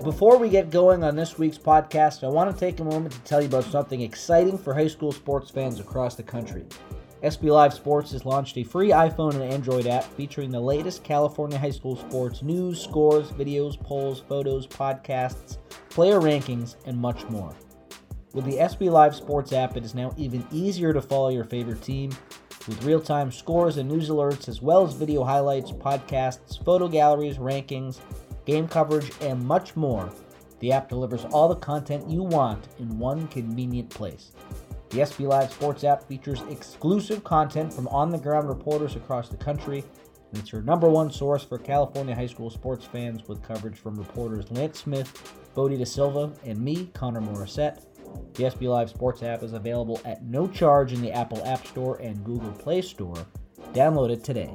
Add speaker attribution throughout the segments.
Speaker 1: before we get going on this week's podcast, I want to take a moment to tell you about something exciting for high school sports fans across the country. SB Live Sports has launched a free iPhone and Android app featuring the latest California high school sports news, scores, videos, polls, photos, podcasts, player rankings, and much more. With the SB Live Sports app, it is now even easier to follow your favorite team with real-time scores and news alerts, as well as video highlights, podcasts, photo galleries, rankings, game coverage, and much more. The app delivers all the content you want in one convenient place. The SB Live Sports app features exclusive content from on-the-ground reporters across the country, and it's your number one source for California high school sports fans with coverage from reporters Lance Smith, Bodie De Silva, and me, Connor Morissette. The SB Live Sports app is available at no charge in the Apple App Store and Google Play Store. Download it today.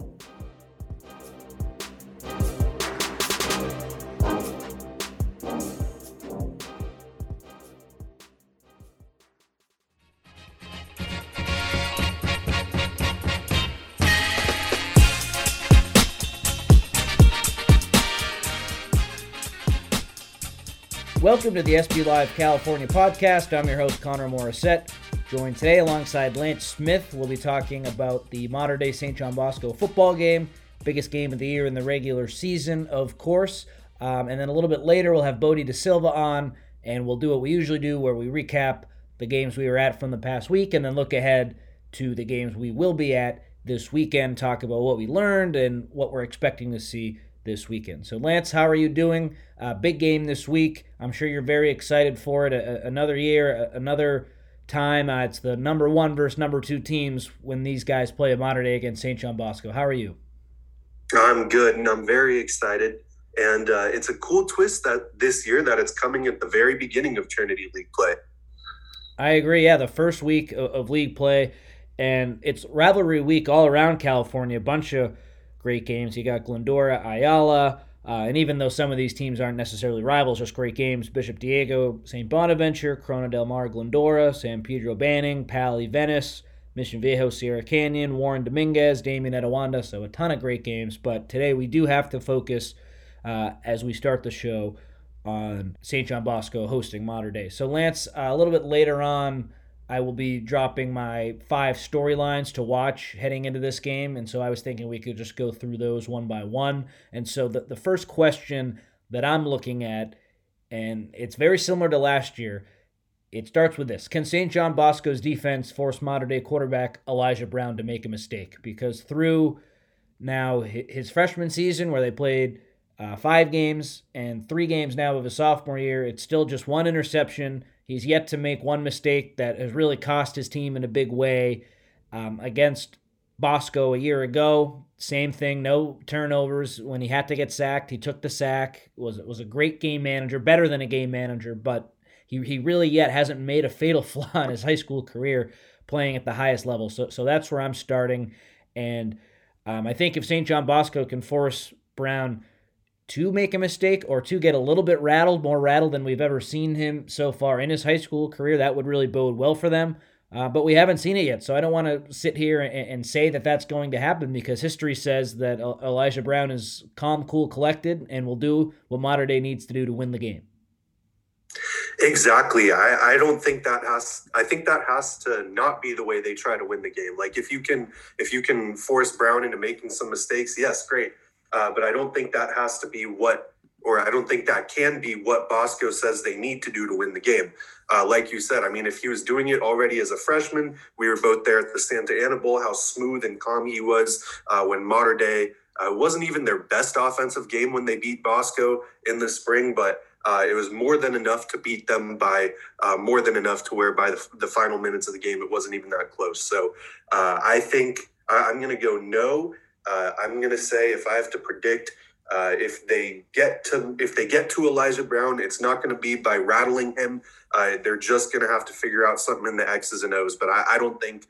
Speaker 1: Welcome to the SB Live California podcast. I'm your host, Connor Morissette. Joined today alongside Lance Smith. We'll be talking about the modern-day St. John Bosco football game, biggest game of the year in the regular season, of course. And then a little bit later, we'll have Bodie De Silva on, and we'll do what we usually do, where we recap the games we were at from the past week, and then look ahead to the games we will be at this weekend, talk about what we learned and what we're expecting to see this weekend. So Lance, how are you doing? Big game this week. I'm sure you're very excited for it. Another year, another time. It's the number one versus number two teams when these guys play a modern day against St. John Bosco. How are you?
Speaker 2: I'm good, and I'm very excited. And it's a cool twist that this year that it's coming at the very beginning of Trinity League play.
Speaker 1: I agree. Yeah, the first week of league play, and it's rivalry week all around California. A bunch of great games. You got Glendora, Ayala, and even though some of these teams aren't necessarily rivals, just great games. Bishop Diego, St. Bonaventure, Corona del Mar, Glendora, San Pedro Banning, Pali Venice, Mission Viejo, Sierra Canyon, Warren Dominguez, Damien Etowanda. So a ton of great games. But today we do have to focus, as we start the show, on St. John Bosco hosting Modern Day. So Lance, a little bit later on, I will be dropping my 5 storylines to watch heading into this game, and so I was thinking we could just go through those one by one. And so the first question that I'm looking at, and it's very similar to last year, it starts with this. Can St. John Bosco's defense force modern-day quarterback Elijah Brown to make a mistake? Because through now his freshman season, where they played 5 games and 3 games now of his sophomore year, it's still just 1 interception. He's yet to make 1 mistake that has really cost his team in a big way. Against Bosco a year ago, same thing, no turnovers. When he had to get sacked, he took the sack. Was a great game manager, better than a game manager, but he really yet hasn't made a fatal flaw in his high school career playing at the highest level. So that's where I'm starting. And I think if St. John Bosco can force Brown to make a mistake or to get a little bit rattled, more rattled than we've ever seen him so far in his high school career, that would really bode well for them. But we haven't seen it yet, so I don't want to sit here and say that that's going to happen, because history says that Elijah Brown is calm, cool, collected, and will do what Modern Day needs to do to win the game.
Speaker 2: Exactly. I don't think that I think that has to not be the way they try to win the game. Like if you can force Brown into making some mistakes, yes, great. But I don't think that has to be I don't think that can be what Bosco says they need to do to win the game. Like you said, I mean, if he was doing it already as a freshman, we were both there at the Santa Ana Bowl, how smooth and calm he was when Modern Day wasn't even their best offensive game when they beat Bosco in the spring, but it was more than enough to beat them by more than enough to where by the final minutes of the game, it wasn't even that close. So I think I'm going to go no. I'm going to say, if I have to predict, if they get to Elijah Brown, it's not going to be by rattling him. They're just going to have to figure out something in the X's and O's. But I don't think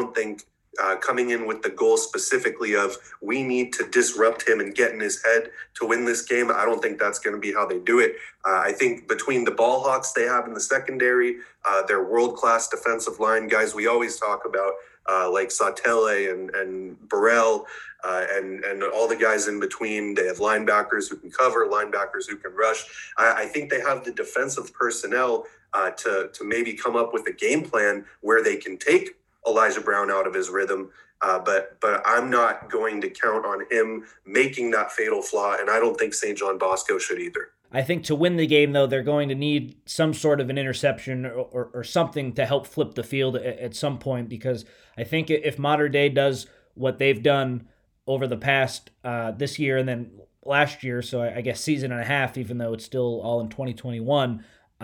Speaker 2: coming in with the goal specifically of we need to disrupt him and get in his head to win this game, I don't think that's going to be how they do it. I think between the ball hawks they have in the secondary, their world-class defensive line guys we always talk about, like Satele and Burrell, and all the guys in between. They have linebackers who can cover, linebackers who can rush. I think they have the defensive personnel to maybe come up with a game plan where they can take Elijah Brown out of his rhythm. But I'm not going to count on him making that fatal flaw, and I don't think St. John Bosco should either.
Speaker 1: I think to win the game, though, they're going to need some sort of an interception or something to help flip the field at some point, because I think if Mater Dei does what they've done over the past this year and then last year, so I guess season and a half, even though it's still all in 2021,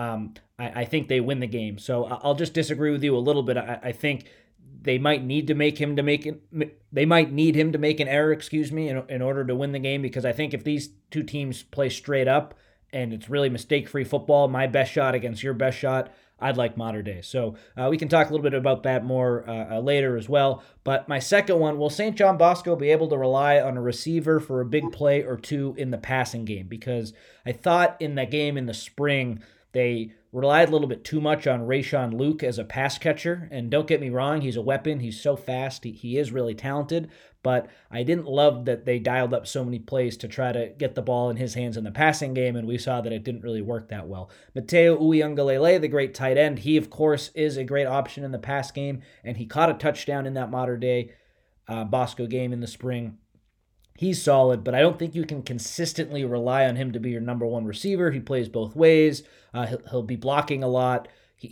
Speaker 1: I think they win the game. So I'll just disagree with you a little bit. I think they might need to make him to make it. They might need him to make an error, in order to win the game, because I think if these two teams play straight up and it's really mistake-free football, my best shot against your best shot, I'd like Mater Dei. So we can talk a little bit about that more later as well. But my second one, will St. John Bosco be able to rely on a receiver for a big play or two in the passing game? Because I thought in that game in the spring, they relied a little bit too much on Rayshon Luke as a pass catcher. And don't get me wrong, he's a weapon. He's so fast. He is really talented. But I didn't love that they dialed up so many plays to try to get the ball in his hands in the passing game, and we saw that it didn't really work that well. Mateo Uyunglele, the great tight end, he, of course, is a great option in the pass game, and he caught a touchdown in that Mater Dei Bosco game in the spring. He's solid, but I don't think you can consistently rely on him to be your number one receiver. He plays both ways. He'll be blocking a lot.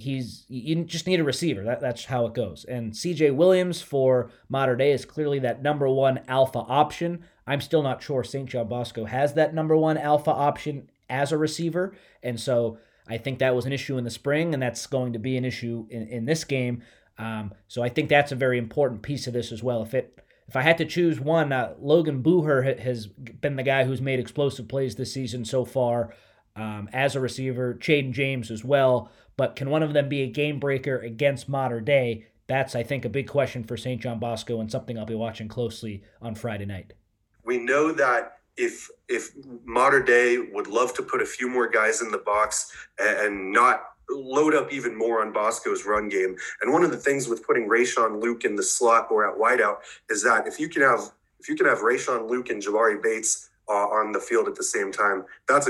Speaker 1: You just need a receiver. That's how it goes. And CJ Williams for Mater Dei is clearly that number one alpha option. I'm still not sure St. John Bosco has that number one alpha option as a receiver. And so I think that was an issue in the spring, and that's going to be an issue in this game. So I think that's a very important piece of this as well. If I had to choose one, Logan Booher has been the guy who's made explosive plays this season so far as a receiver. Chaden James as well. But can one of them be a game breaker against Mater Dei? That's, I think, a big question for St. John Bosco and something I'll be watching closely on Friday night.
Speaker 2: We know that if Mater Dei would love to put a few more guys in the box and not load up even more on Bosco's run game. And one of the things with putting Rayshon Luke in the slot or at wideout is that if you can have Rayshon Luke and Jabari Bates on the field at the same time, that's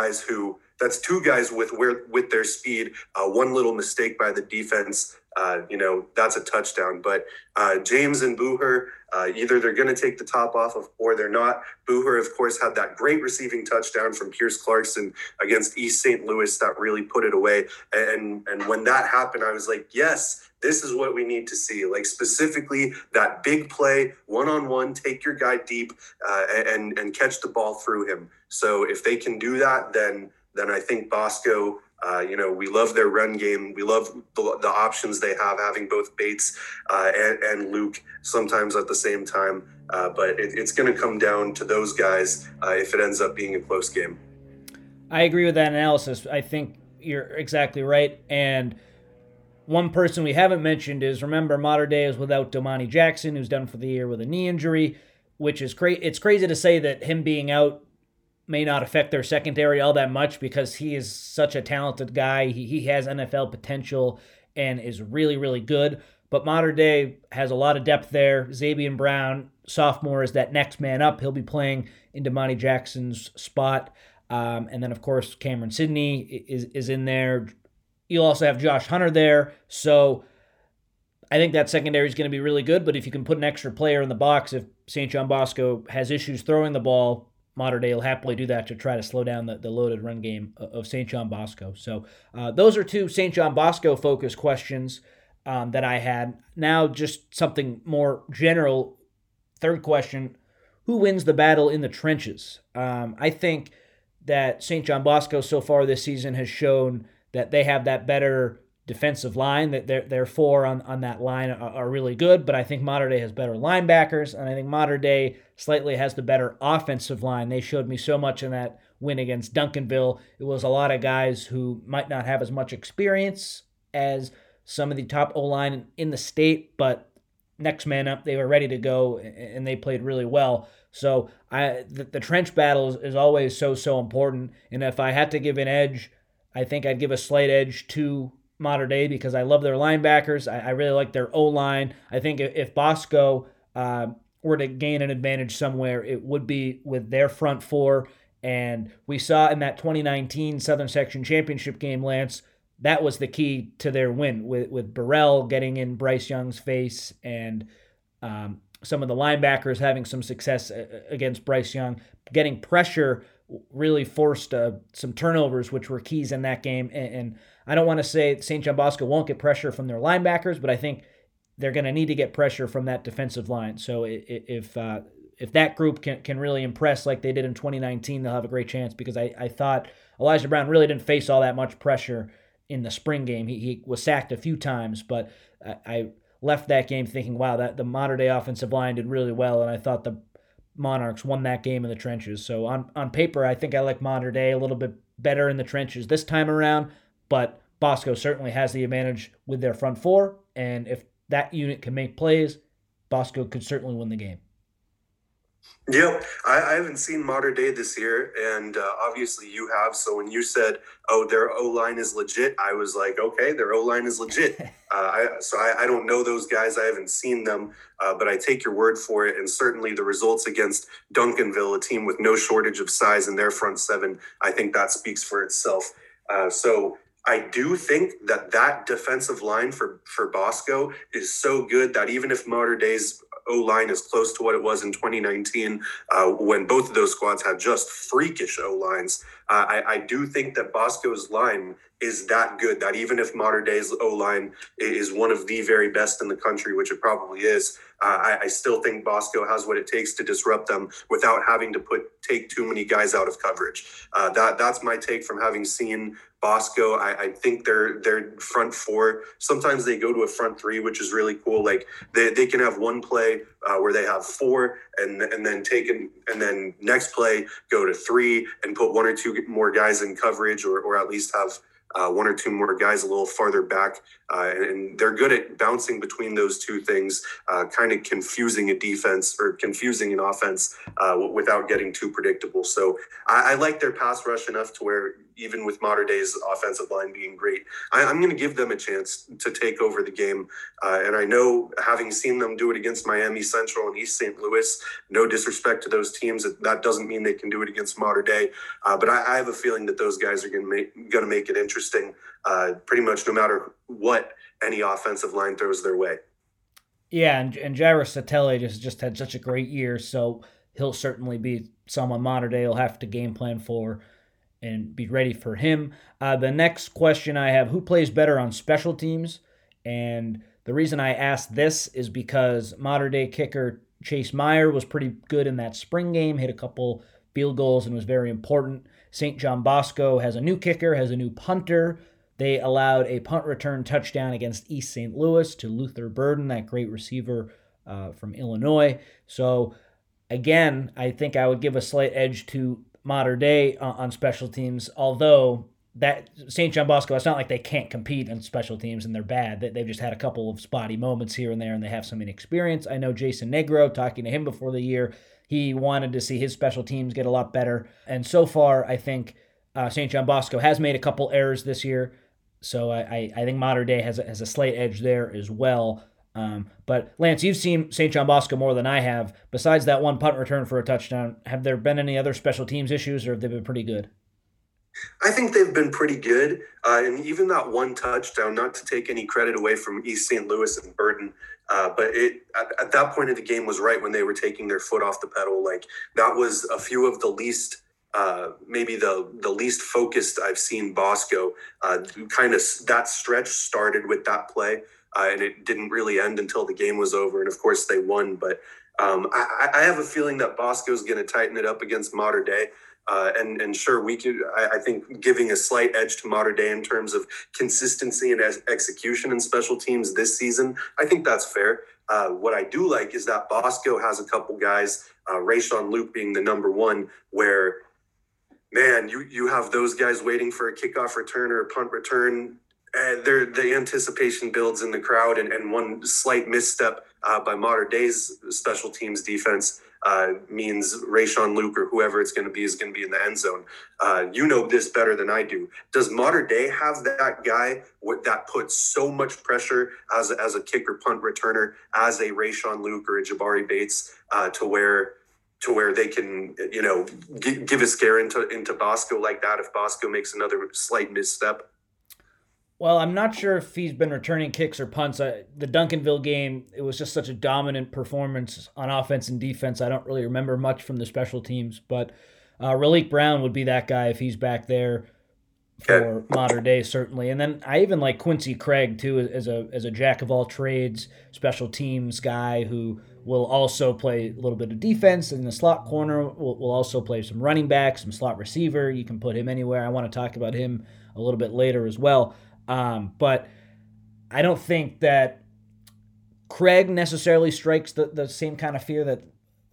Speaker 2: that's two guys with their speed. One little mistake by the defense, that's a touchdown. But James and Booher, either they're going to take the top off of, or they're not. Booher, of course, had that great receiving touchdown from Pierce Clarkson against East St. Louis that really put it away. And when that happened, I was like, yes, this is what we need to see. Like, specifically that big play, one-on-one, take your guy deep and catch the ball through him. So if they can do that, then I think Bosco, we love their run game. We love the options they have, having both Bates and Luke sometimes at the same time. But it's going to come down to those guys if it ends up being a close game.
Speaker 1: I agree with that analysis. I think you're exactly right. And one person we haven't mentioned is, remember, Mater Dei is without Domani Jackson, who's done for the year with a knee injury, which is it's crazy to say that him being out may not affect their secondary all that much, because he is such a talented guy. He has NFL potential and is really, really good. But Mater Dei has a lot of depth there. Zabian Brown, sophomore, is that next man up. He'll be playing in Domani Jackson's spot. And then, of course, Cameron Sidney is in there. You'll also have Josh Hunter there. So I think that secondary is going to be really good. But if you can put an extra player in the box, if St. John Bosco has issues throwing the ball, Mater Dei will happily do that to try to slow down the loaded run game of St. John Bosco. So those are two St. John Bosco focused questions that I had. Now just something more general. Third question, who wins the battle in the trenches? I think that St. John Bosco so far this season has shown that they have that better defensive line, that their four on that line are really good, but I think Mater Dei has better linebackers, and I think Mater Dei slightly has the better offensive line. They showed me so much in that win against Duncanville. It was a lot of guys who might not have as much experience as some of the top O-line in the state, but next man up, they were ready to go, and they played really well. So the trench battle is always so important, and if I had to give an edge, I think I'd give a slight edge to Mater Dei because I love their linebackers. I really like their O-line. I think if Bosco were to gain an advantage somewhere, it would be with their front four. And we saw in that 2019 Southern Section Championship game, Lance, that was the key to their win with Burrell getting in Bryce Young's face and some of the linebackers having some success against Bryce Young. Getting pressure really forced some turnovers, which were keys in that game. And I don't want to say St. John Bosco won't get pressure from their linebackers, but I think they're going to need to get pressure from that defensive line. So if that group can really impress like they did in 2019, they'll have a great chance because I thought Elijah Brown really didn't face all that much pressure in the spring game. He was sacked a few times, but I left that game thinking, wow, that the Mater Dei offensive line did really well, and I thought the Monarchs won that game in the trenches. So on paper, I think I like Mater Dei a little bit better in the trenches this time around, but Bosco certainly has the advantage with their front four, and if that unit can make plays, Bosco could certainly win the game.
Speaker 2: Yep, I haven't seen Mater Dei this year, and obviously you have. So when you said, "Oh, their O line is legit," I was like, "Okay, their O line is legit." I don't know those guys. I haven't seen them, but I take your word for it. And certainly the results against Duncanville, a team with no shortage of size in their front seven, I think that speaks for itself. So I do think that defensive line for Bosco is so good that even if Mater Dei's O-line is close to what it was in 2019 when both of those squads had just freakish O-lines, I do think that Bosco's line is that good that even if Mater Dei's O-line is one of the very best in the country, which it probably is, I still think Bosco has what it takes to disrupt them without having to take too many guys out of coverage. That's my take from having seen Bosco. I think their front four, sometimes they go to a front three, which is really cool. Like they can have one play where they have four and then next play go to three and put one or two more guys in coverage or at least have one or two more guys a little farther back. And they're good at bouncing between those two things, kind of confusing a defense or confusing an offense without getting too predictable. So I like their pass rush enough to where even with Mater Dei's offensive line being great, I'm going to give them a chance to take over the game. And I know, having seen them do it against Miami Central and East St. Louis, no disrespect to those teams, that doesn't mean they can do it against Mater Dei. But I have a feeling that those guys are going to make it interesting pretty much no matter what any offensive line throws their way.
Speaker 1: Yeah, and Jairus Satele just had such a great year, so he'll certainly be someone Mater Dei will have to game plan for and be ready for him. The next question I have, who plays better on special teams? And the reason I asked this is because Mater Dei kicker Chase Meyer was pretty good in that spring game, hit a couple field goals and was very important. St. John Bosco has a new kicker, has a new punter. They allowed a punt return touchdown against East St. Louis to Luther Burden, that great receiver from Illinois. So, again, I think I would give a slight edge to Mater Dei on special teams, although that St. John Bosco, it's not like they can't compete on special teams and they're bad. They've just had a couple of spotty moments here and there, and they have some inexperience. I know Jason Negro, talking to him before the year, he wanted to see his special teams get a lot better. And so far, I think St. John Bosco has made a couple errors this year. So I think Mater Dei has a slight edge there as well. But Lance, you've seen St. John Bosco more than I have. Besides that one punt return for a touchdown, have there been any other special teams issues, or have they been pretty good?
Speaker 2: I think they've been pretty good. And even that one touchdown, not to take any credit away from East St. Louis and Burden, but it at that point of the game was right when they were taking their foot off the pedal. Like that was a few of the least maybe the least focused I've seen Bosco. Kind of that stretch started with that play, and it didn't really end until the game was over. And of course they won. But I have a feeling that Bosco's going to tighten it up against Mater Dei. And sure, we could. I think giving a slight edge to Mater Dei in terms of consistency and execution in special teams this season, I think that's fair. What I do like is that Bosco has a couple guys, Rayshon Luke being the number one, where, man, you have those guys waiting for a kickoff return or a punt return. The anticipation builds in the crowd, and one slight misstep by Mater Dei's special teams defense, means Rayshawn Luke or whoever it's going to be is going to be in the end zone. You know this better than I do. Does Mater Dei have that guy that puts so much pressure as a kicker, punt returner, as a Rayshawn Luke or a Jabari Bates, to where they can, give a scare into Bosco like that if Bosco makes another slight misstep?
Speaker 1: Well, I'm not sure if he's been returning kicks or punts. The Duncanville game, it was just such a dominant performance on offense and defense. I don't really remember much from the special teams, but Raleek Brown would be that guy if he's back there for Mater Dei, certainly. And then I even like Quincy Craig too, as a jack of all trades, special teams guy who will also play a little bit of defense in the slot corner. Will also play some running back, some slot receiver. You can put him anywhere. I want to talk about him a little bit later as well. But I don't think that Craig necessarily strikes the same kind of fear that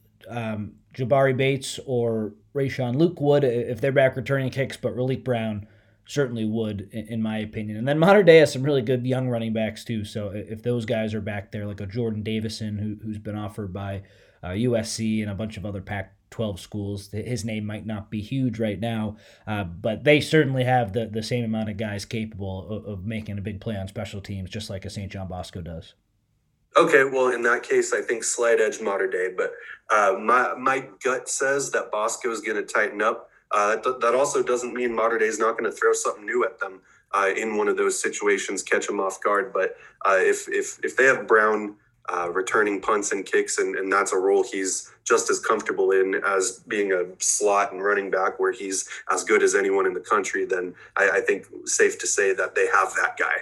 Speaker 1: Jabari Bates or Rayshawn Luke would if they're back returning kicks, but Raleek Brown certainly would, in my opinion. And then Mater Dei has some really good young running backs too. So if those guys are back there, like a Jordan Davison who's been offered by USC and a bunch of other Pac-12 schools, his name might not be huge right now, but they certainly have the same amount of guys capable of making a big play on special teams, just like a St. John Bosco does.
Speaker 2: Okay, well, in that case, I think slight edge Mater Dei, but my gut says that Bosco is going to tighten up. That also doesn't mean Mater Dei is not going to throw something new at them in one of those situations, catch them off guard. But if they have Brown returning punts and kicks, and that's a role he's just as comfortable in as being a slot and running back, where he's as good as anyone in the country, then I think safe to say that they have that guy.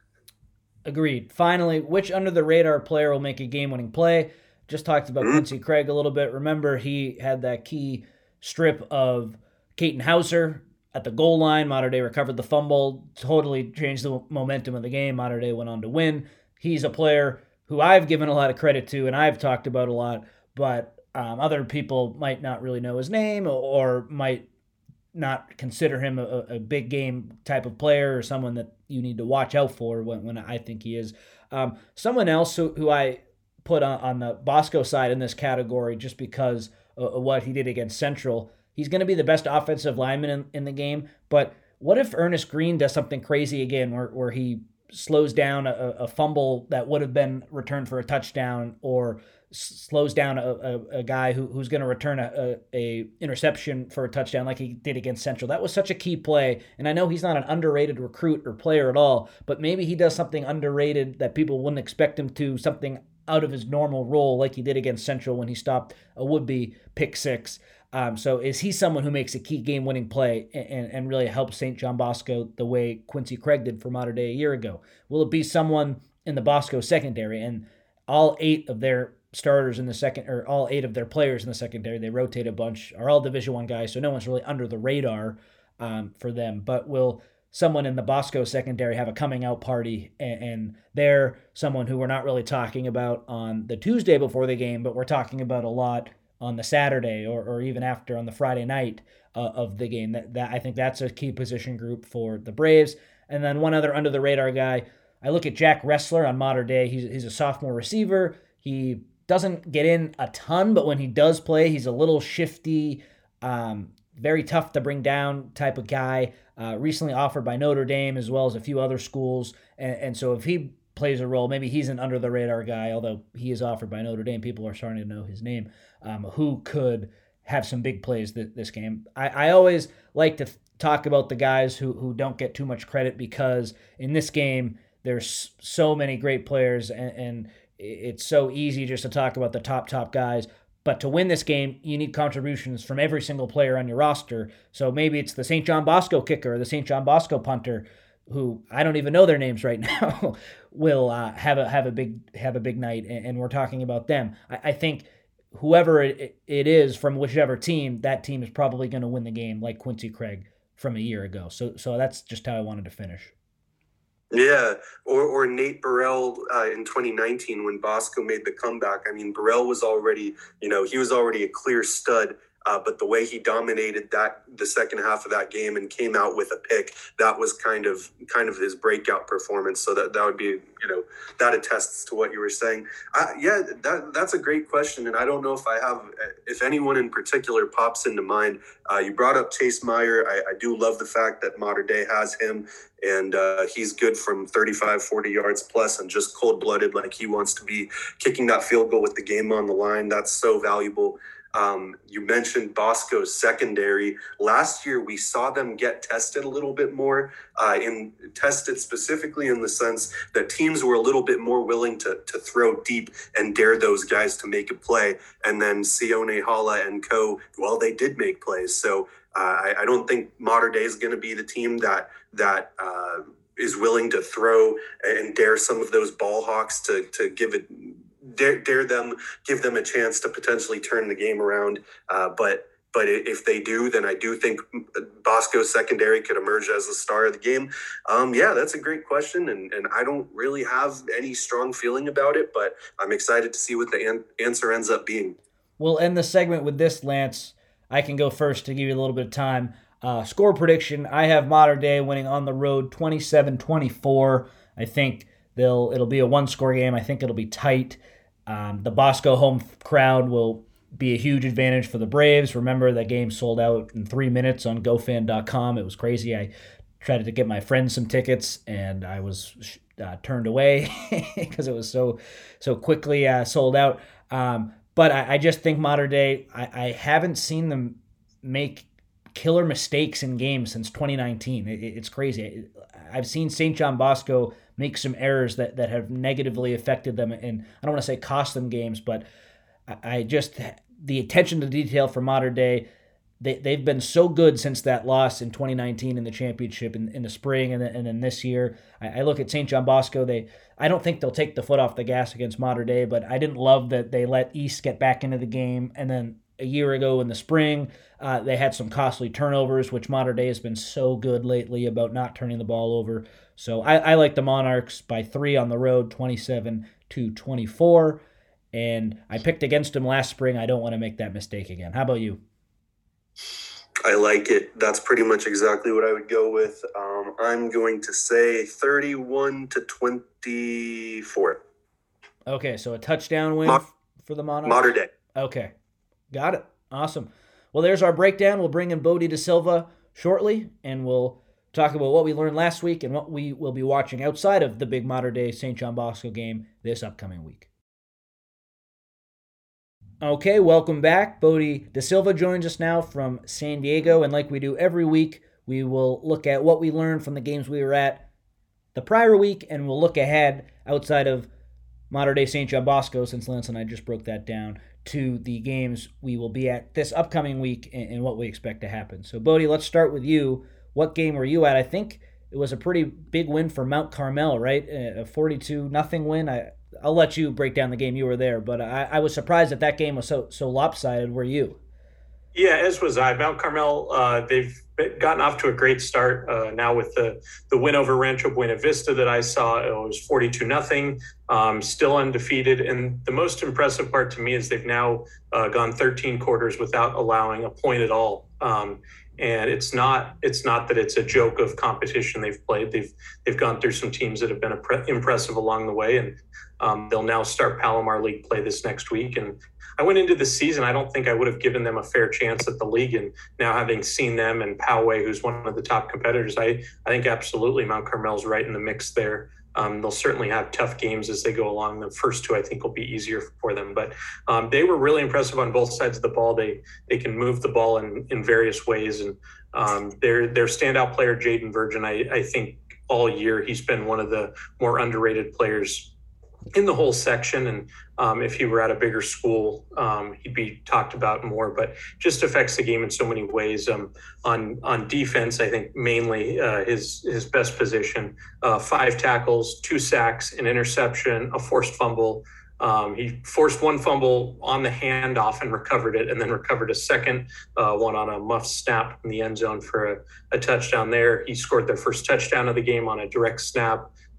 Speaker 1: Agreed. Finally, which under-the-radar player will make a game-winning play? Just talked about Quincy Craig a little bit. Remember, he had that key strip of Caton Hauser at the goal line. Mater Dei recovered the fumble, totally changed the momentum of the game. Mater Dei went on to win. He's a player who I've given a lot of credit to and I've talked about a lot, but other people might not really know his name or might not consider him a big game type of player or someone that you need to watch out for when I think he is. Someone else who I put on the Bosco side in this category just because of what he did against Central. He's going to be the best offensive lineman in the game, but what if Ernest Green does something crazy again where he slows down a fumble that would have been returned for a touchdown, or slows down a guy who's going to return a interception for a touchdown like he did against Central? That was such a key play, and I know he's not an underrated recruit or player at all, but maybe he does something underrated that people wouldn't expect him to, something out of his normal role like he did against Central when he stopped a would-be pick six. So is he someone who makes a key game-winning play and really helps St. John Bosco the way Quincy Craig did for Mater Dei a year ago? Will it be someone in the Bosco secondary? And all 8 of their starters in the second, or all 8 of their players in the secondary, they rotate a bunch, are all Division I guys, so no one's really under the radar for them. But will someone in the Bosco secondary have a coming out party, and they're someone who we're not really talking about on the Tuesday before the game, but we're talking about a lot on the Saturday or even after on the Friday night of the game? That I think that's a key position group for the Braves. And then one other under the radar guy, I look at Jack Ressler on Mater Dei. He's a sophomore receiver. He doesn't get in a ton, but when he does play, he's a little shifty, very tough to bring down type of guy. Recently offered by Notre Dame as well as a few other schools. And so if he plays a role, maybe he's an under the radar guy, although he is offered by Notre Dame. People are starting to know his name, who could have some big plays this game. I always like to talk about the guys who don't get too much credit, because in this game, there's so many great players and it's so easy just to talk about the top guys. But to win this game, you need contributions from every single player on your roster. So maybe it's the St. John Bosco kicker or the St. John Bosco punter, who I don't even know their names right now, will have a big night, and we're talking about them. I think whoever it is from whichever team, that team is probably going to win the game, like Quincy Craig from a year ago. So that's just how I wanted to finish.
Speaker 2: Yeah, or Nate Burrell in 2019 when Bosco made the comeback. I mean, Burrell was already, he was already a clear stud But the way he dominated the second half of that game and came out with a pick, that was kind of his breakout performance. So that would be, that attests to what you were saying. That's a great question, and I don't know if anyone in particular pops into mind. You brought up Chase Meyer. I do love the fact that Mater Dei has him, and he's good from 35, 40 yards plus, and just cold-blooded, like he wants to be kicking that field goal with the game on the line. That's so valuable. You mentioned Bosco's secondary. Last year, we saw them get tested a little bit more, tested specifically in the sense that teams were a little bit more willing to throw deep and dare those guys to make a play. And then Sione Hala and co, well, they did make plays. So I don't think Mater Dei is going to be the team that is willing to throw and dare some of those ball hawks to give it. Dare them, give them a chance to potentially turn the game around. But if they do, then I do think Bosco's secondary could emerge as the star of the game. That's a great question, and I don't really have any strong feeling about it, but I'm excited to see what the answer ends up being.
Speaker 1: We'll end the segment with this, Lance. I can go first to give you a little bit of time. Score prediction, I have Mater Dei winning on the road 27-24. I think it'll be a one-score game. I think it'll be tight. The Bosco home crowd will be a huge advantage for the Braves. Remember, that game sold out in 3 minutes on GoFan.com. It was crazy. I tried to get my friends some tickets, and I was turned away because it was so quickly sold out. But I just think Mater Dei, I haven't seen them make killer mistakes in games since 2019. It's crazy. I've seen St. John Bosco make some errors that have negatively affected them, and I don't want to say cost them games, but the attention to detail for Mater Dei, they've been so good since that loss in 2019 in the championship in the spring, and then this year. I look at St. John Bosco, I don't think they'll take the foot off the gas against Mater Dei, but I didn't love that they let East get back into the game, and then a year ago in the spring, they had some costly turnovers, which Mater Dei has been so good lately about not turning the ball over. So I like the Monarchs by 3 on the road, 27-24. And I picked against them last spring. I don't want to make that mistake again. How about you?
Speaker 2: I like it. That's pretty much exactly what I would go with. I'm going to say 31-24.
Speaker 1: Okay, so a touchdown win for the Monarchs?
Speaker 2: Mater Dei.
Speaker 1: Okay, got it. Awesome. Well, there's our breakdown. We'll bring in Bodie DaSilva shortly, and we'll talk about what we learned last week and what we will be watching outside of the big Mater Dei St. John Bosco game this upcoming week. Okay, welcome back. Bodie DaSilva joins us now from San Diego, and like we do every week, we will look at what we learned from the games we were at the prior week, and we'll look ahead outside of Mater Dei St. John Bosco, since Lance and I just broke that down, to the games we will be at this upcoming week and what we expect to happen. So, Bodie, let's start with you. What game were you at? I think it was a pretty big win for Mount Carmel, right? A 42-0 win. I'll let you break down the game. You were there, but I was surprised that game was so lopsided. Were you?
Speaker 3: Yeah, as was I. Mount Carmel, they've gotten off to a great start now with the win over Rancho Buena Vista that I saw. It was 42-0, still undefeated. And the most impressive part to me is they've now gone 13 quarters without allowing a point at all. And it's not that it's a joke of competition they've played. They've gone through some teams that have been impressive along the way, and they'll now start Palomar League play this next week. And I went into the season, I don't think I would have given them a fair chance at the league. And now having seen them and Poway, who's one of the top competitors, I think absolutely Mount Carmel's right in the mix there. They'll certainly have tough games as they go along. The first two, I think, will be easier for them. But they were really impressive on both sides of the ball. They can move the ball in various ways. And their standout player, Jaden Virgin, I think all year he's been one of the more underrated players in the whole section. And if he were at a bigger school, he'd be talked about more, but just affects the game in so many ways. On defense, I think mainly his best position, 5 tackles, 2 sacks, an interception, a forced fumble. He forced one fumble on the handoff and recovered it, and then recovered a second one on a muff snap in the end zone for a touchdown there. He scored their first touchdown of the game on a direct snap.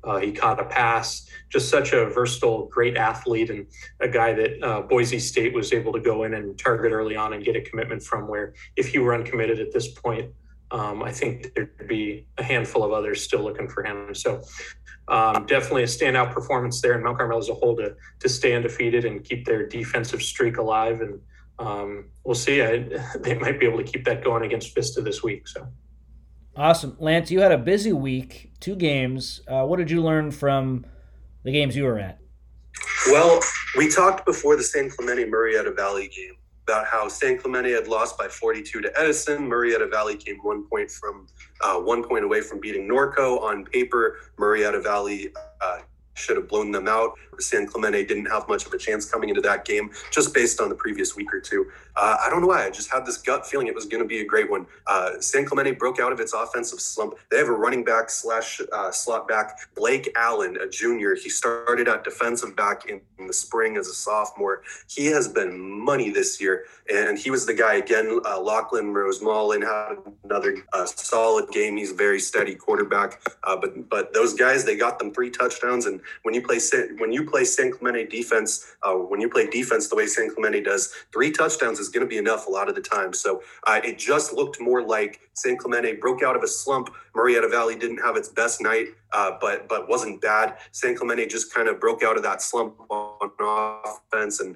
Speaker 3: He caught a pass. Just such a versatile, great athlete, and a guy that Boise State was able to go in and target early on and get a commitment from. Where if he were uncommitted at this point, I think there'd be a handful of others still looking for him. So definitely a standout performance there, and Mount Carmel as a whole to stay undefeated and keep their defensive streak alive. And we'll see. They might be able to keep that going against Vista this week. So
Speaker 1: awesome. Lance, you had a busy week, 2 games. What did you learn from the games you were at?
Speaker 2: Well, we talked before the San Clemente Murrieta Valley game about how San Clemente had lost by 42 to Edison. Murrieta Valley came 1 point from 1 point away from beating Norco. On paper, Murrieta Valley should have blown them out. San Clemente didn't have much of a chance coming into that game, just based on the previous week or two. I don't know why. I just had this gut feeling it was going to be a great one. San Clemente broke out of its offensive slump. They have a running back slash slot back, Blake Allen, a junior. He started at defensive back in the spring as a sophomore. He has been money this year, and he was the guy again. Lachlan Rosemallin had another solid game. He's a very steady quarterback. But those guys, they got them 3 touchdowns. And when you play San Clemente defense, when you play defense the way San Clemente does, 3 touchdowns is going to be enough a lot of the time. So it just looked more like San Clemente broke out of a slump. Murrieta Valley didn't have its best night, but wasn't bad. San Clemente just kind of broke out of that slump on offense, and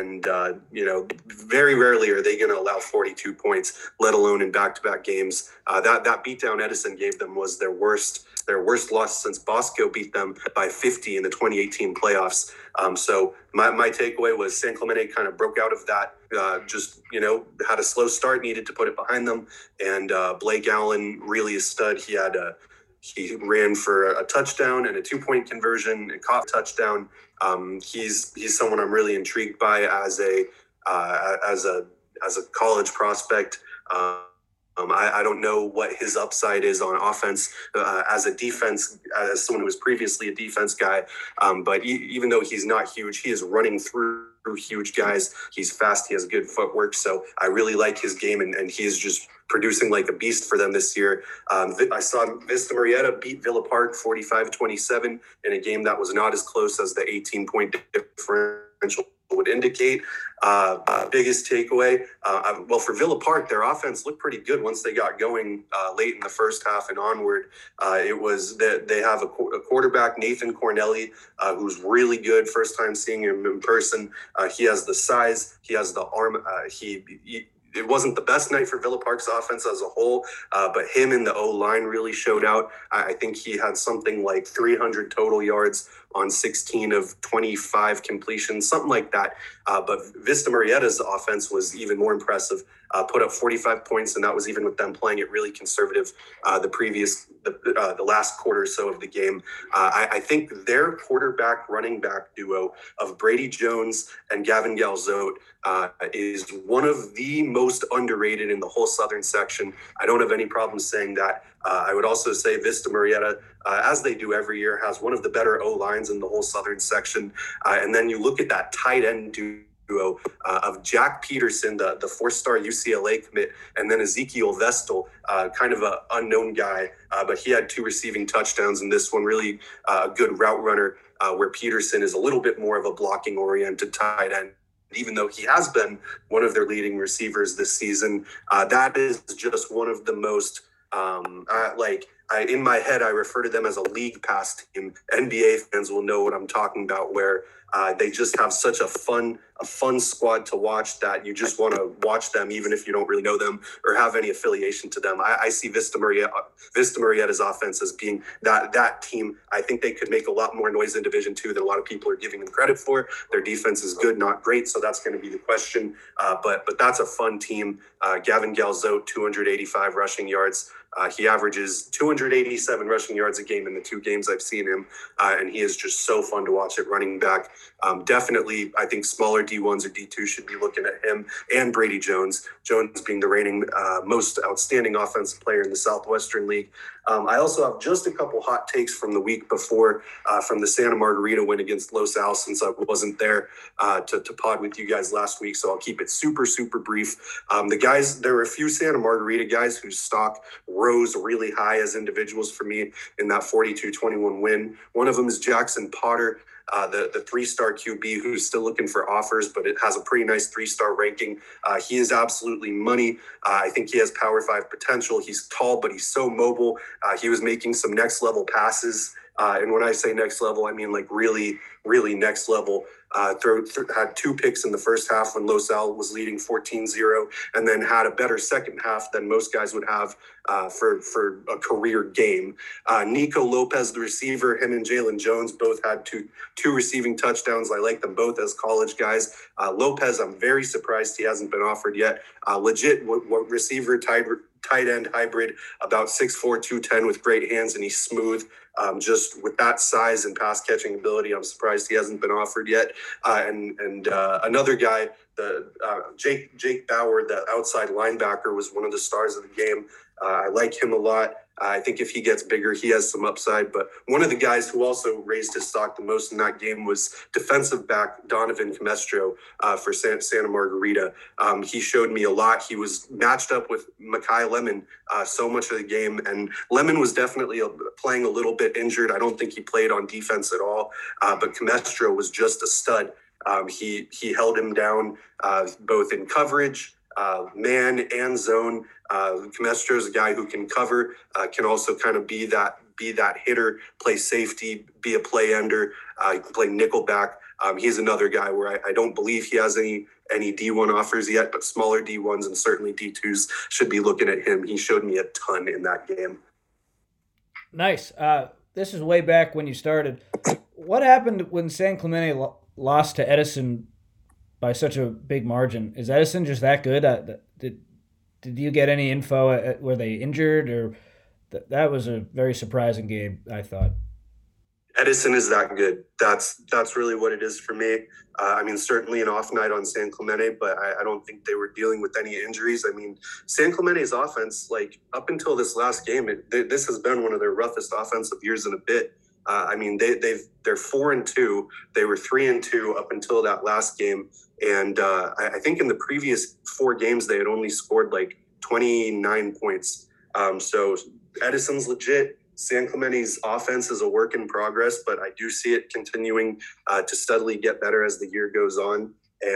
Speaker 2: very rarely are they going to allow 42 points, let alone in back-to-back games. That beatdown Edison gave them was their worst loss since Bosco beat them by 50 in the 2018 playoffs. So my takeaway was San Clemente kind of broke out of that, had a slow start, needed to put it behind them. And Blake Allen, really a stud. He ran for a touchdown and a 2-point conversion and caught a touchdown. He's someone I'm really intrigued by as a college prospect. I don't know what his upside is on offense as a defense, as someone who was previously a defense guy. But even though he's not huge, he is running through huge guys. He's fast. He has good footwork. So I really like his game, and he is just producing like a beast for them this year. I saw Vista Murrieta beat Villa Park 45-27 in a game that was not as close as the 18-point differential would indicate. Biggest takeaway, for Villa Park, their offense looked pretty good once they got going late in the first half and onward. It was that they have a quarterback, Nathan Cornelli, who's really good. First time seeing him in person. He has the size, he has the arm. It wasn't the best night for Villa Park's offense as a whole, but him and the O-line really showed out. I think he had something like 300 total yards on 16 of 25 completions, something like that. But Vista Murrieta's offense was even more impressive. Put up 45 points, and that was even with them playing it really conservative the last quarter or so of the game. I think their quarterback running back duo of Brady Jones and Gavin Galzote is one of the most underrated in the whole southern section. I don't have any problem saying that. I would also say Vista Murrieta, as they do every year, has one of the better O-lines in the whole southern section. And then you look at that tight end duo of Jack Peterson, the 4-star UCLA commit, and then Ezekiel Vestal, kind of an unknown guy, but he had 2 receiving touchdowns in this one. Really a good route runner, where Peterson is a little bit more of a blocking-oriented tight end. Even though he has been one of their leading receivers this season, that is just one of the most in my head, I refer to them as a league pass team. NBA fans will know what I'm talking about, where they just have such a fun squad to watch that you just want to watch them, even if you don't really know them or have any affiliation to them. I see Vista Murrieta's offense as being that team. I think they could make a lot more noise in Division II than a lot of people are giving them credit for. Their defense is good, not great, so that's going to be the question. But that's a fun team. Gavin Galzote, 285 rushing yards. He averages 287 rushing yards a game in the 2 games I've seen him, and he is just so fun to watch at running back. Definitely, I think smaller D1s or D2s should be looking at him and Brady Jones. Jones being the reigning most outstanding offensive player in the Southwestern League. I also have just a couple hot takes from the week before, from the Santa Margarita win against Los Al, since I wasn't there to pod with you guys last week, so I'll keep it super, super brief. There were a few Santa Margarita guys whose stock rose really high as individuals for me in that 42-21 win. One of them is Jackson Potter, the 3-star QB who's still looking for offers, but it has a pretty nice 3-star ranking. He is absolutely money. I think he has Power 5 potential. He's tall, but he's so mobile. He was making some next level passes. And when I say next level, I mean like really, really next level. Had 2 picks in the first half when Los Al was leading 14-0, and then had a better second half than most guys would have for a career game. Nico Lopez, the receiver, him and Jalen Jones both had two receiving touchdowns. I like them both as college guys. Lopez, I'm very surprised he hasn't been offered yet. Legit receiver, tight end hybrid, about 6'4", 210 with great hands, and he's smooth. Just with that size and pass catching ability, I'm surprised he hasn't been offered yet. And another guy, Jake Bauer, the outside linebacker, was one of the stars of the game. I like him a lot. I think if he gets bigger, he has some upside. But one of the guys who also raised his stock the most in that game was defensive back Donovan Camestro for Santa Margarita. He showed me a lot. He was matched up with Mekhi Lemon so much of the game. And Lemon was definitely playing a little bit injured. I don't think he played on defense at all. But Camestro was just a stud. He held him down both in coverage, man and zone. Camestro is a guy who can cover, can also kind of be that hitter, play safety, be a play ender. He can play nickelback. He's another guy where I don't believe he has any D1 offers yet, but smaller D1s and certainly D2s should be looking at him. He showed me a ton in that game.
Speaker 1: Nice. This is way back when you started. What happened when San Clemente lost to Edison by such a big margin? Is Edison just that good? Did you get any info? Were they injured, or that was a very surprising game, I thought.
Speaker 2: Edison is that good. That's really what it is for me. I mean, certainly an off night on San Clemente, but I don't think they were dealing with any injuries. I mean, San Clemente's offense, like up until this last game, this has been one of their roughest offensive years in a bit. I mean, they're 4-2. They were 3-2 up until that last game. And I think in the previous 4 games, they had only scored like 29 points. So Edison's legit. San Clemente's offense is a work in progress, but I do see it continuing to steadily get better as the year goes on.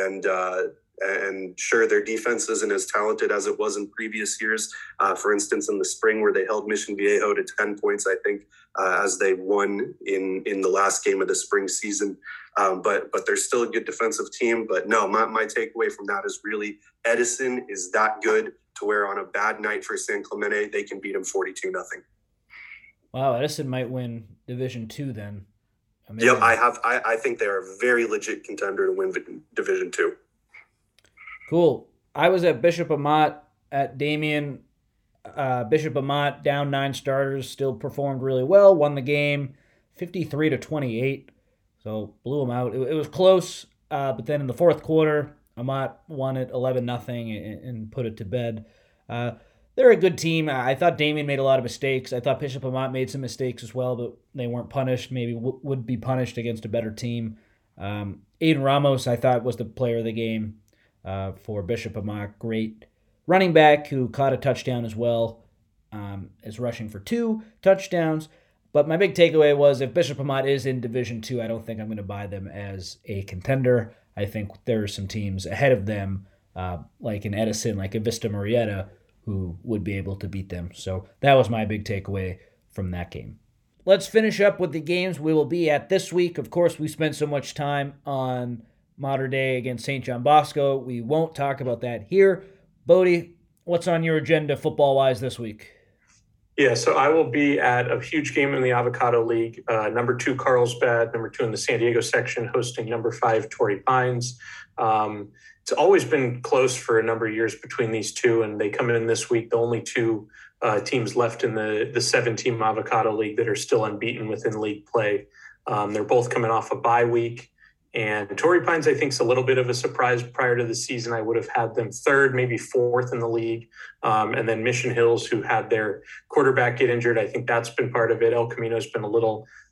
Speaker 2: And sure, their defense isn't as talented as it was in previous years. For instance, in the spring where they held Mission Viejo to 10 points, I think, as they won in the last game of the spring season. But they're still a good defensive team. But no, my takeaway from that is really Edison is that good to where on a bad night for San Clemente, they can beat them 42-0.
Speaker 1: Wow, Edison might win Division II then. Amazing.
Speaker 2: Yep, I think they're a very legit contender to win Division II.
Speaker 1: Cool. I was at Bishop Amat at Damien. Bishop Amat down 9 starters, still performed really well, won the game 53-28. So blew them out. It was close, but then in the fourth quarter, Amat won it 11-0 and put it to bed. They're a good team. I thought Damien made a lot of mistakes. I thought Bishop Amat made some mistakes as well, but they weren't punished. Maybe would be punished against a better team. Aiden Ramos, I thought, was the player of the game for Bishop Amat. Great running back who caught a touchdown as well, is rushing for 2 touchdowns. But my big takeaway was if Bishop Amat is in Division II, I don't think I'm going to buy them as a contender. I think there are some teams ahead of them, like in Edison, like a Vista Marietta, who would be able to beat them. So that was my big takeaway from that game. Let's finish up with the games we will be at this week. Of course, we spent so much time on Mater Dei against St. John Bosco. We won't talk about that here. Bodie, what's on your agenda football-wise this week?
Speaker 3: Yeah, so I will be at a huge game in the Avocado League. Number 2, Carlsbad. Number 2 in the San Diego section, hosting number 5, Torrey Pines. It's always been close for a number of years between these two, and they come in this week, the only 2 teams left in the 7-team Avocado League that are still unbeaten within league play. They're both coming off a bye week. And Torrey Pines, I think, is a little bit of a surprise. Prior to the season, I would have had them 3rd, maybe 4th in the league. And then Mission Hills, who had their quarterback get injured, I think that's been part of it. El Camino's been a little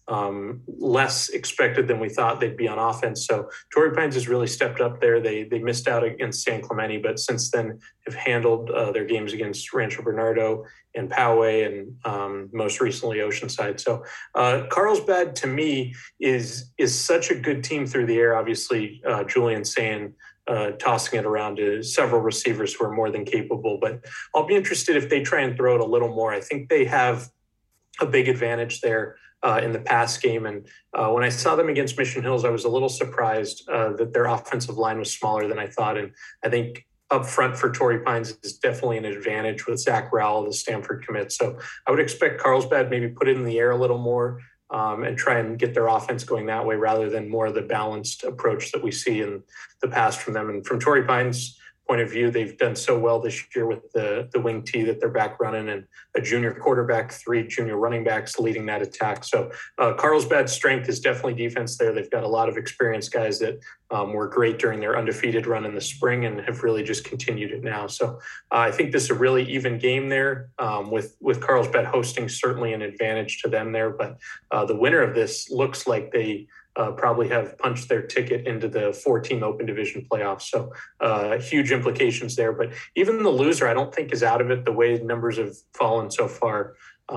Speaker 3: less expected than we thought they'd be on offense. So Torrey Pines has really stepped up there. They missed out against San Clemente, but since then have handled their games against Rancho Bernardo and Poway and most recently Oceanside. So Carlsbad to me is such a good team through the air. Obviously, Julian saying tossing it around to several receivers who are more than capable. But I'll be interested if they try and throw it a little more. I think they have a big advantage there in the pass game. And when I saw them against Mission Hills, I was a little surprised that their offensive line was smaller than I thought. And I think up front for Torrey Pines is definitely an advantage with Zach Rowell, the Stanford commit. So I would expect Carlsbad maybe put it in the air a little more and try and get their offense going that way rather than more of the balanced approach that we see in the past from them. And from Torrey Pines' point of view, they've done so well this year with the wing T that they're back running and a junior quarterback, 3 junior running backs leading that attack. So Carlsbad's strength is definitely defense there. They've got a lot of experienced guys that were great during their undefeated run in the spring and have really just continued it now. So I think this is a really even game there with Carlsbad hosting certainly an advantage to them there. But the winner of this looks like they probably have punched their ticket into the 4-team open division playoffs. So huge implications there. But even the loser, I don't think is out of it the way numbers have fallen so far.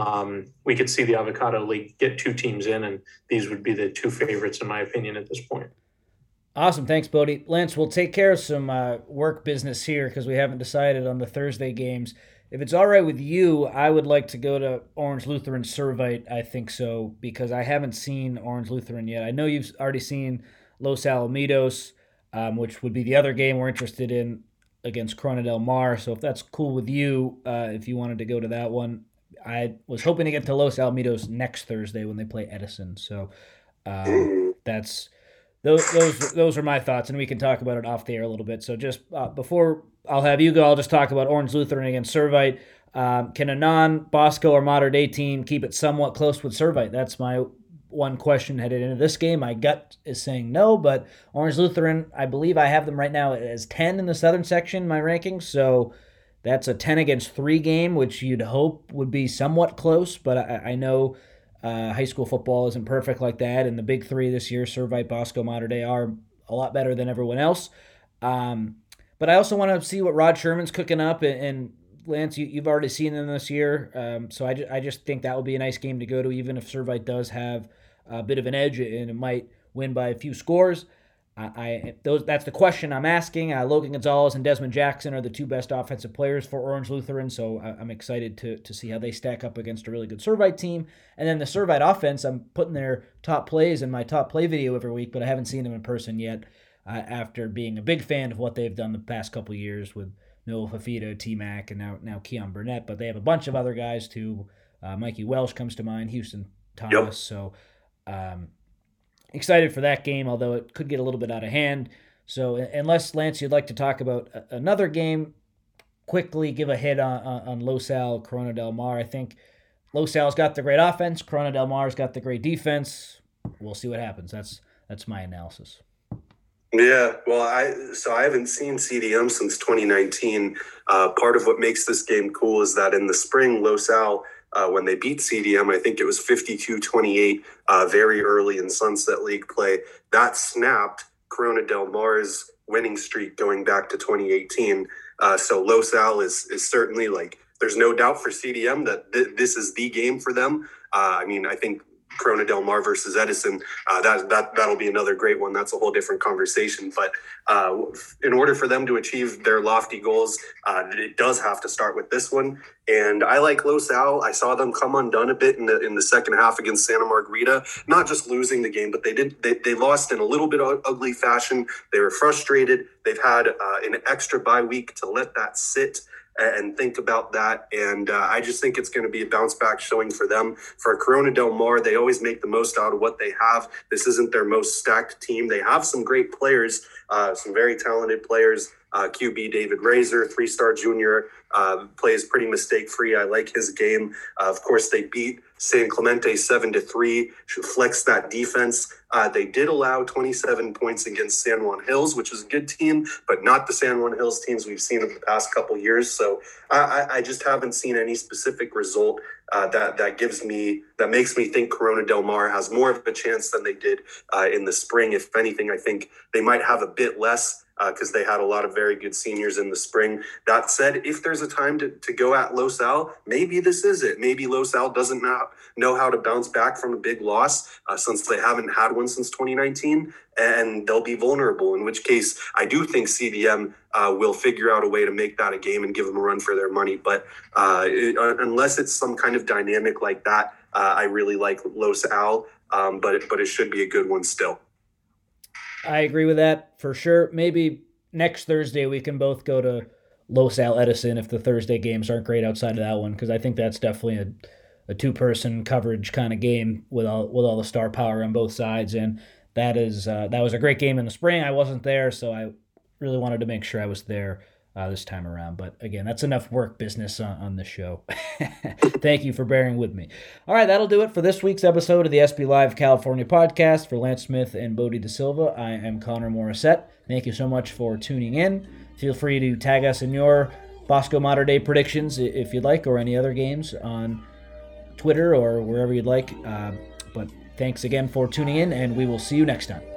Speaker 3: We could see the Avocado League get 2 teams in, and these would be the 2 favorites, in my opinion, at this point.
Speaker 1: Awesome. Thanks, Bodie. Lance, we'll take care of some work business here because we haven't decided on the Thursday games. If it's all right with you, I would like to go to Orange Lutheran Servite. I think so because I haven't seen Orange Lutheran yet. I know you've already seen Los Alamitos, which would be the other game we're interested in against Corona Del Mar. So if that's cool with you, if you wanted to go to that one, I was hoping to get to Los Alamitos next Thursday when they play Edison. So that's those are my thoughts, and we can talk about it off the air a little bit. So just before I'll have you go, I'll just talk about Orange Lutheran against Servite. Can a non-Bosco or Mater Dei team keep it somewhat close with Servite? That's my one question headed into this game. My gut is saying no, but Orange Lutheran, I believe I have them right now as 10 in the Southern section, my rankings. So that's a 10-3 game, which you'd hope would be somewhat close, but I know high school football isn't perfect like that, and the big 3 this year, Servite, Bosco, Mater Dei, are a lot better than everyone else. But I also want to see what Rod Sherman's cooking up, and Lance, you've already seen them this year, so I just think that would be a nice game to go to, even if Servite does have a bit of an edge, and it might win by a few scores. That's the question I'm asking. Logan Gonzalez and Desmond Jackson are the 2 best offensive players for Orange Lutheran, so I'm excited to see how they stack up against a really good Servite team. And then the Servite offense, I'm putting their top plays in my top play video every week, but I haven't seen them in person yet after being a big fan of what they've done the past couple of years with Noah Fafita, T-Mac, and now Keon Burnett. But they have a bunch of other guys too. Mikey Welsh comes to mind, Houston Thomas. Yep. So excited for that game, although it could get a little bit out of hand. So unless, Lance, you'd like to talk about another game, quickly give a hit on Los Al, Corona Del Mar. I think Los Al's got the great offense. Corona Del Mar's got the great defense. We'll see what happens. That's my analysis.
Speaker 2: Yeah, well, I haven't seen CDM since 2019. Part of what makes this game cool is that in the spring, Los Al, when they beat CDM, I think it was 52-28, very early in Sunset League play. That snapped Corona Del Mar's winning streak going back to 2018. So Los Al is certainly, like, there's no doubt for CDM that this is the game for them. I mean, I think Corona Del Mar versus Edison, that'll be another great one. That's a whole different conversation. But in order for them to achieve their lofty goals, it does have to start with this one. And I like Los Al. I saw them come undone a bit in the second half against Santa Margarita. Not just losing the game, but they lost in a little bit of ugly fashion. They were frustrated. They've had an extra bye week to let that sit and think about that. And I just think it's going to be a bounce back showing for them. For Corona Del Mar, they always make the most out of what they have. This isn't their most stacked team. They have some great players, some very talented players. QB David Razor, 3-star junior, plays pretty mistake-free. I like his game. Of course, they beat San Clemente 7-3, flex that defense. They did allow 27 points against San Juan Hills, which is a good team, but not the San Juan Hills teams we've seen over the past couple years. So I just haven't seen any specific result that makes me think Corona Del Mar has more of a chance than they did in the spring. If anything, I think they might have a bit less because they had a lot of very good seniors in the spring. That said, if there's a time to go at Los Al, maybe this is it. Maybe Los Al doesn't know how to bounce back from a big loss since they haven't had one since 2019, and they'll be vulnerable, in which case I do think CDM will figure out a way to make that a game and give them a run for their money. But unless it's some kind of dynamic like that, I really like Los Al, but it should be a good one still.
Speaker 1: I agree with that for sure. Maybe next Thursday we can both go to Los Al Edison if the Thursday games aren't great outside of that one, because I think that's definitely a two-person coverage kind of game with all the star power on both sides. And that was a great game in the spring. I wasn't there, so I really wanted to make sure I was there this time around. But again, that's enough work business on this show. Thank you for bearing with me. All right, that'll do it for this week's episode of the SB Live California podcast. For Lance Smith and Bodie De Silva, I am Connor Morissette. Thank you so much for tuning in. Feel free to tag us in your Bosco Mater Day predictions if you'd like, or any other games on Twitter or wherever you'd like. But thanks again for tuning in, and we will see you next time.